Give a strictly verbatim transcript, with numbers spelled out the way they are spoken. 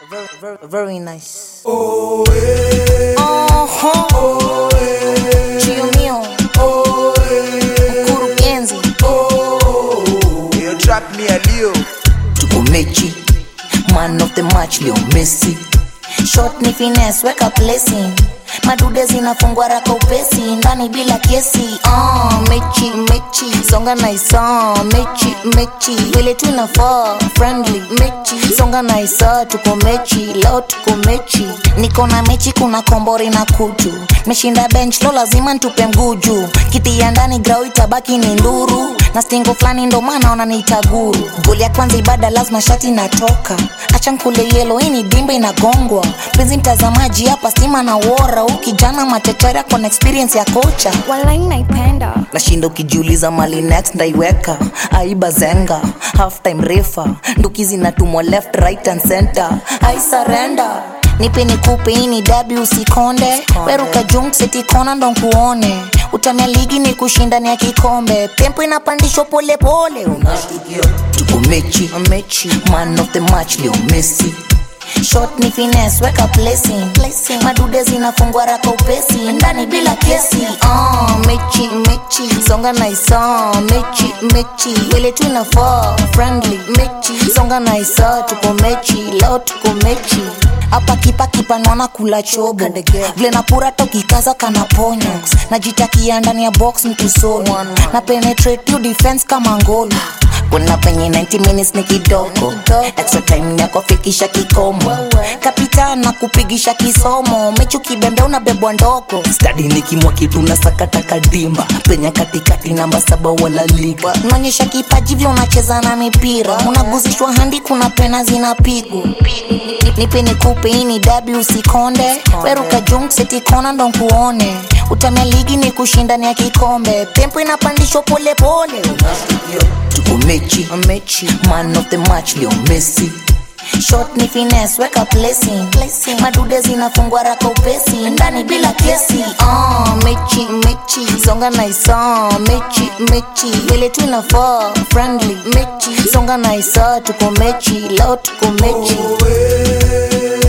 Very, very, very nice. Oh, eh. Uh-huh. Oh, eh. Chio mio. Oh, eh. Mkurugenzi. Oh, you trap me a Leo. Tuko mechi. Man of the match Leo Messi. Shot ni finesse, weka placing. Madude zinafungwa raka upesi, ndani bila kesi. Ah, uh, mechi, mechi, songa na isa. Mechi, mechi, wile tunafaa. Friendly, mechi, songa na isa. Tuko mechi, leo tuko mechi. Niko na mechi, kuna kombori na kutu. Meshinda bench, lo lazima ntupe mguju. Kiti ya ndani grau itabaki ni nduru. Na stingo flani ndo maana wananiita guru. Goli ya kwanza ibada lazima shati natoka. Acha nkule yelo, hii ni dimba inagongwa. Penzi mtazamaji hapa stima na wora. Ukijana mateteria kwa experience ya kocha. Walai naipenda. Nashinda ukijiuliza mali next ndaiweka. Aiba zenga, half time refa. Nduki zinatumwa left, right and center. I surrender. Nipe nikupe hii ni dabi usikonde. Weruka junk seti kona ndo nkuone. Utamia ligi ni kushindani ya kikombe. Tempo inapandishwa pole pole. Unashtukia tuko mechi, mechi. Man of the match Leo Messi. Shot ni finesse, weka placing, placing. Madude zinafungwa raka upesi, ndani bila kesi. Ah, uh, mechi, mechi, songa na isa. Mechi, mechi, wile tunafaa. Friendly, mechi, songa na isa. Tuko mechi, leo tuko mechi. Hapa kipa kipa nwana kula chobo. Vile napura toki kaza kana ponyo. Najitakia ndani ya box mtu solo. Na penetrate you defense kama ngolo. Kuna penye ninety minutes ni kidogo. Extra time yako fikisha kikomo. Kapitana kupigisha kisomo. Mechu kibembe unabebwa ndoko. Study nikimwa kitu na sakata kadimba. Penya katikati namba saba wala liga. Unaonyesha kipaji vile unacheza na mipira. Unaguzishwa handi kuna pena zinapigwa. Nipe nikupe hii ni dabi usikonde. Weruka junk seti kona ndo nkuone. Utamia ligi ni kushindani ya kikombe. Tempo inapandishwa pole pole. Tuko mechi, mechi. Man of the match Leo Messi. Shot ni finesse, weka placing, placing. Madude zinafungwa raka upesi, ndani bila kesi. Ah, uh, mechi, mechi, songa na isa. Mechi, mechi, wile tunafaa. Friendly, mechi, songa na isa. Tuko mechi, leo tuko mechi. Oh, eh.